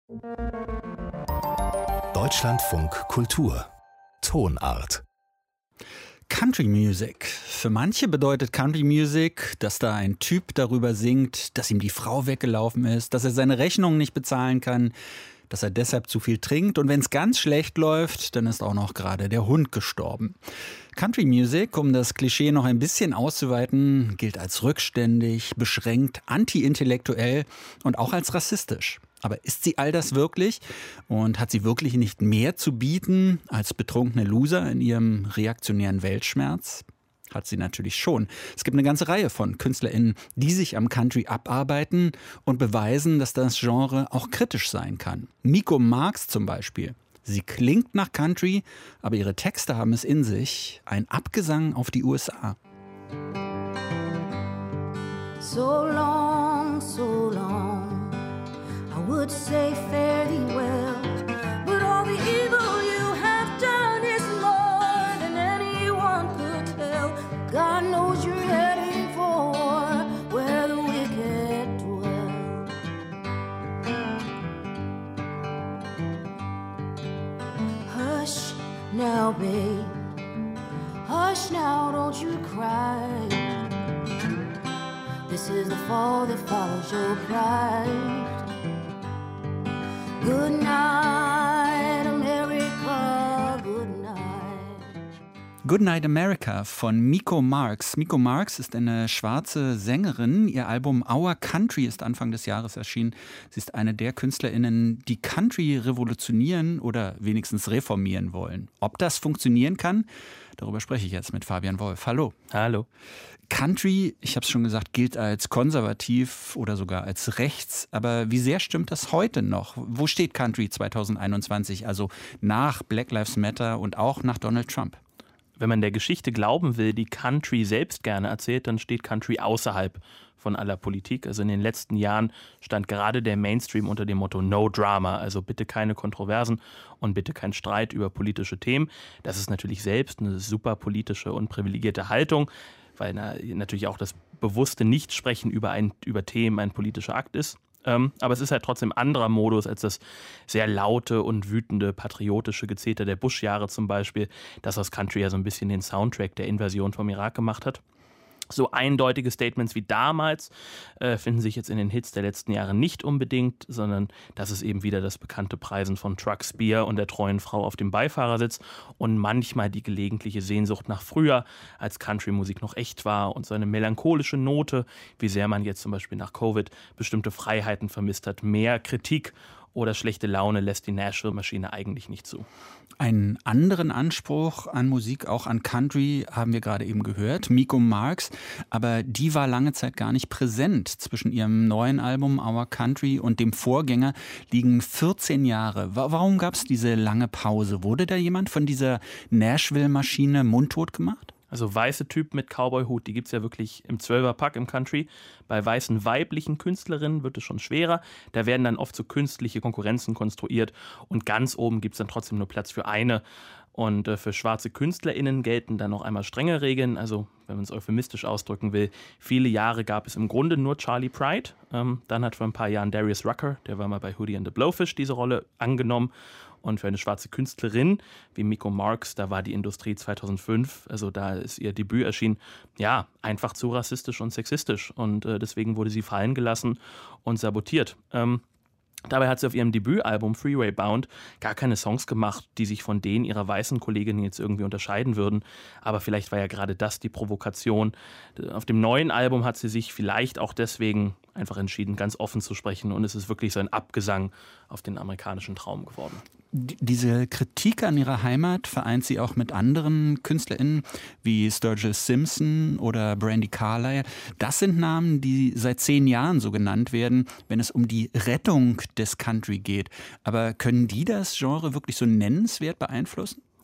Deutschlandfunk Kultur Tonart. Country Music. Für manche bedeutet Country Music, dass da ein Typ darüber singt, dass ihm die Frau weggelaufen ist, dass er seine Rechnung nicht bezahlen kann, dass er deshalb zu viel trinkt und wenn es ganz schlecht läuft, dann ist auch noch gerade der Hund gestorben. Country Music, um das Klischee noch ein bisschen auszuweiten, gilt als rückständig, beschränkt, anti-intellektuell und auch als rassistisch. Aber ist sie all das wirklich? Und hat sie wirklich nicht mehr zu bieten als betrunkene Loser in ihrem reaktionären Weltschmerz? Hat sie natürlich schon. Es gibt eine ganze Reihe von KünstlerInnen, die sich am Country abarbeiten und beweisen, dass das Genre auch kritisch sein kann. Miko Marks zum Beispiel. Sie klingt nach Country, aber ihre Texte haben es in sich. Ein Abgesang auf die USA. So long, so long. I would say fare thee well, but all the evil you have done is more than anyone could tell. God knows you're heading for where the wicked dwell. Hush now, babe, hush now, don't you cry. This is the fall that follows your pride. Good night, America, good night. Good Night America von Miko Marks. Miko Marks ist eine schwarze Sängerin. Ihr Album Our Country ist Anfang des Jahres erschienen. Sie ist eine der KünstlerInnen, die Country revolutionieren oder wenigstens reformieren wollen. Ob das funktionieren kann, darüber spreche ich jetzt mit Fabian Wolf. Hallo. Hallo. Country, ich habe es schon gesagt, gilt als konservativ oder sogar als rechts. Aber wie sehr stimmt das heute noch? Wo steht Country 2021, also nach Black Lives Matter und auch nach Donald Trump? Wenn man der Geschichte glauben will, die Country selbst gerne erzählt, dann steht Country außerhalb von aller Politik. Also in den letzten Jahren stand gerade der Mainstream unter dem Motto No Drama, also bitte keine Kontroversen und bitte kein Streit über politische Themen. Das ist natürlich selbst eine super politische und privilegierte Haltung, weil natürlich auch das bewusste Nichtsprechen über Themen ein politischer Akt ist. Aber es ist halt trotzdem anderer Modus als das sehr laute und wütende patriotische Gezeter der Bush-Jahre zum Beispiel, das aus Country ja so ein bisschen den Soundtrack der Invasion vom Irak gemacht hat. So eindeutige Statements wie damals finden sich jetzt in den Hits der letzten Jahre nicht unbedingt, sondern das ist eben wieder das bekannte Preisen von Trucks, Bier und der treuen Frau auf dem Beifahrersitz und manchmal die gelegentliche Sehnsucht nach früher, als Country-Musik noch echt war und so eine melancholische Note, wie sehr man jetzt zum Beispiel nach Covid bestimmte Freiheiten vermisst hat. Mehr Kritik oder schlechte Laune lässt die Nashville-Maschine eigentlich nicht zu. Einen anderen Anspruch an Musik, auch an Country, haben wir gerade eben gehört, Miko Marks, aber die war lange Zeit gar nicht präsent. Zwischen ihrem neuen Album Our Country und dem Vorgänger liegen 14 Jahre. Warum gab es diese lange Pause? Wurde da jemand von dieser Nashville-Maschine mundtot gemacht? Also weiße Typen mit Cowboy-Hut, die gibt es ja wirklich im 12er-Pack im Country. Bei weißen weiblichen Künstlerinnen wird es schon schwerer. Da werden dann oft so künstliche Konkurrenzen konstruiert und ganz oben gibt es dann trotzdem nur Platz für eine. Und für schwarze KünstlerInnen gelten dann noch einmal strenge Regeln. Also, wenn man es euphemistisch ausdrücken will, viele Jahre gab es im Grunde nur Charlie Pride. Dann hat vor ein paar Jahren Darius Rucker, der war mal bei Hootie and the Blowfish, diese Rolle angenommen. Und für eine schwarze Künstlerin wie Miko Marks, da war die Industrie 2005, also da ist ihr Debüt erschienen, ja, einfach zu rassistisch und sexistisch. Und deswegen wurde sie fallen gelassen und sabotiert. Dabei hat sie auf ihrem Debütalbum Freeway Bound gar keine Songs gemacht, die sich von denen ihrer weißen Kolleginnen jetzt irgendwie unterscheiden würden. Aber vielleicht war ja gerade das die Provokation. Auf dem neuen Album hat sie sich vielleicht auch deswegen einfach entschieden, ganz offen zu sprechen. Und es ist wirklich so ein Abgesang auf den amerikanischen Traum geworden. Diese Kritik an ihrer Heimat vereint sie auch mit anderen KünstlerInnen wie Sturgill Simpson oder Brandi Carlile. Das sind Namen, die seit 10 Jahren so genannt werden, wenn es um die Rettung des Country geht. Aber können die das Genre wirklich so nennenswert beeinflussen?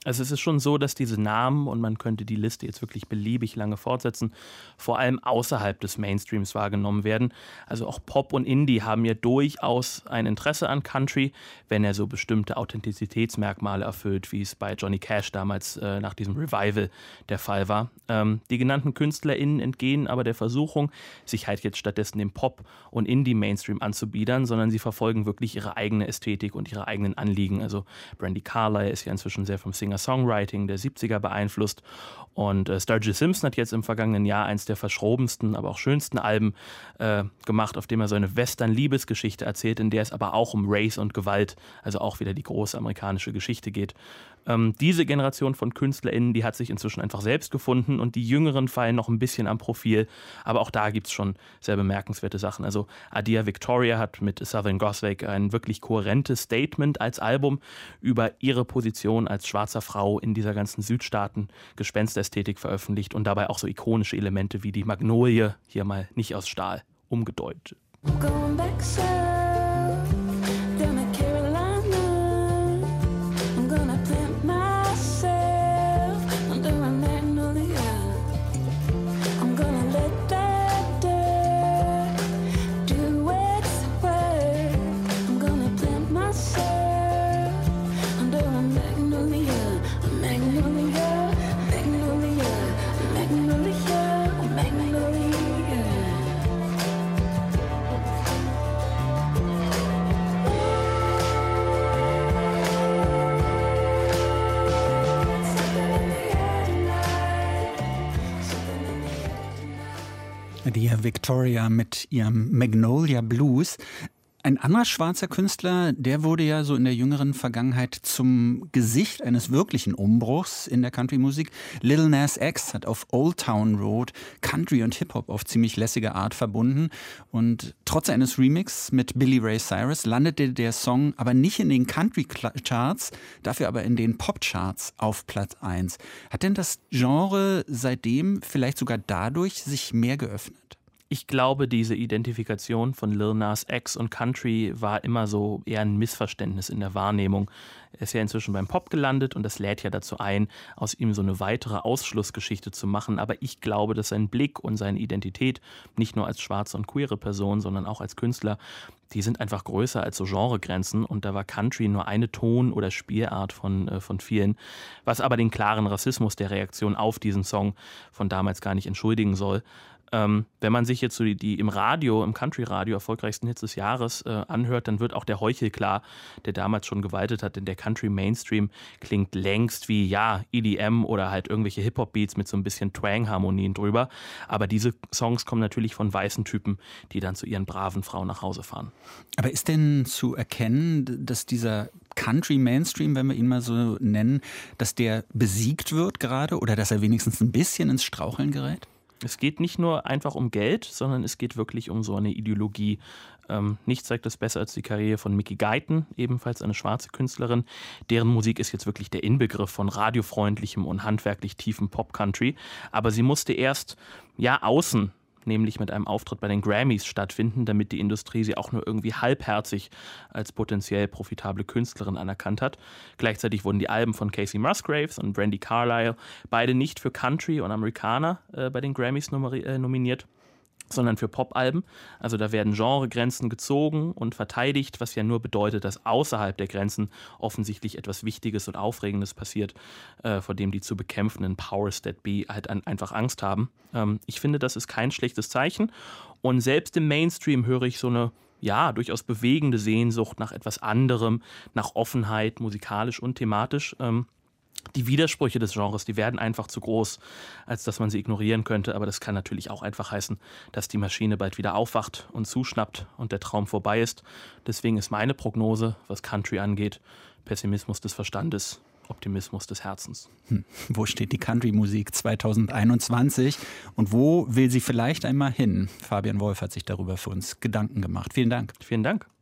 Also es ist schon so, dass diese Namen, und man könnte die Liste jetzt wirklich beliebig lange fortsetzen, vor allem außerhalb des Mainstreams wahrgenommen werden. Also auch Pop und Indie haben ja durchaus ein Interesse an Country, wenn er so bestimmte Authentizitätsmerkmale erfüllt, wie es bei Johnny Cash damals nach diesem Revival der Fall war. Die genannten KünstlerInnen entgehen aber der Versuchung, sich halt jetzt stattdessen dem Pop- und Indie-Mainstream anzubiedern, sondern sie verfolgen wirklich ihre eigene Ästhetik und ihre eigenen Anliegen. Also Brandy Carlile ist ja inzwischen sehr vom Singer-Songwriting der 70er beeinflusst und Sturgill Simpson hat jetzt im vergangenen Jahr eins der verschrobensten, aber auch schönsten Alben gemacht, auf dem er so eine Western-Liebesgeschichte erzählt, in der es aber auch um Race und Gewalt, also auch wieder die große amerikanische Geschichte geht. Diese Generation von KünstlerInnen, die hat sich inzwischen einfach selbst gefunden und die Jüngeren fallen noch ein bisschen am Profil, aber auch da gibt es schon sehr bemerkenswerte Sachen. Also Adia Victoria hat mit Southern Gothic ein wirklich kohärentes Statement als Album über ihre Position als schwarzer Frau in dieser ganzen Südstaaten-Gespenstästhetik veröffentlicht und dabei auch so ikonische Elemente wie die Magnolie, hier mal nicht aus Stahl, umgedeutet. Going back south, down to Carolina. I'm gonna plant myself under a magnolia. I'm gonna let that dirt do its work. I'm gonna plant myself under a magnolia, a magnolia, magnolia, magnolia, magnolia. Die Victoria mit ihrem Magnolia Blues. Ein anderer schwarzer Künstler, der wurde ja so in der jüngeren Vergangenheit zum Gesicht eines wirklichen Umbruchs in der Country-Musik. Lil Nas X hat auf Old Town Road Country und Hip-Hop auf ziemlich lässige Art verbunden. Und trotz eines Remix mit Billy Ray Cyrus landete der Song aber nicht in den Country-Charts, dafür aber in den Pop-Charts auf Platz 1. Hat denn das Genre seitdem vielleicht sogar dadurch sich mehr geöffnet? Ich glaube, diese Identifikation von Lil Nas X und Country war immer so eher ein Missverständnis in der Wahrnehmung. Er ist ja inzwischen beim Pop gelandet und das lädt ja dazu ein, aus ihm so eine weitere Ausschlussgeschichte zu machen. Aber ich glaube, dass sein Blick und seine Identität, nicht nur als schwarze und queere Person, sondern auch als Künstler, die sind einfach größer als so Genregrenzen. Und da war Country nur eine Ton- oder Spielart von vielen, was aber den klaren Rassismus der Reaktion auf diesen Song von damals gar nicht entschuldigen soll. Wenn man sich jetzt so die im Radio, im Country-Radio erfolgreichsten Hits des Jahres anhört, dann wird auch der Heuchel klar, der damals schon gewaltet hat, denn der Country-Mainstream klingt längst wie, ja, EDM oder halt irgendwelche Hip-Hop-Beats mit so ein bisschen Twang-Harmonien drüber. Aber diese Songs kommen natürlich von weißen Typen, die dann zu ihren braven Frauen nach Hause fahren. Aber ist denn zu erkennen, dass dieser Country-Mainstream, wenn wir ihn mal so nennen, dass der besiegt wird gerade oder dass er wenigstens ein bisschen ins Straucheln gerät? Es geht nicht nur einfach um Geld, sondern es geht wirklich um so eine Ideologie. Nichts zeigt das besser als die Karriere von Mickey Guyton, ebenfalls eine schwarze Künstlerin. Deren Musik ist jetzt wirklich der Inbegriff von radiofreundlichem und handwerklich tiefem Pop-Country. Aber sie musste erst außen, nämlich mit einem Auftritt bei den Grammys stattfinden, damit die Industrie sie auch nur irgendwie halbherzig als potenziell profitable Künstlerin anerkannt hat. Gleichzeitig wurden die Alben von Casey Musgraves und Brandy Carlile beide nicht für Country und Amerikaner bei den Grammys nominiert, sondern für Pop-Alben. Also da werden Genregrenzen gezogen und verteidigt, was ja nur bedeutet, dass außerhalb der Grenzen offensichtlich etwas Wichtiges und Aufregendes passiert, vor dem die zu bekämpfenden Powers that be halt einfach Angst haben. Ich finde, das ist kein schlechtes Zeichen. Und selbst im Mainstream höre ich so eine durchaus bewegende Sehnsucht nach etwas anderem, nach Offenheit, musikalisch und thematisch. Die Widersprüche des Genres, die werden einfach zu groß, als dass man sie ignorieren könnte. Aber das kann natürlich auch einfach heißen, dass die Maschine bald wieder aufwacht und zuschnappt und der Traum vorbei ist. Deswegen ist meine Prognose, was Country angeht, Pessimismus des Verstandes, Optimismus des Herzens. Wo steht die Country-Musik 2021 und wo will sie vielleicht einmal hin? Fabian Wolf hat sich darüber für uns Gedanken gemacht. Vielen Dank. Vielen Dank.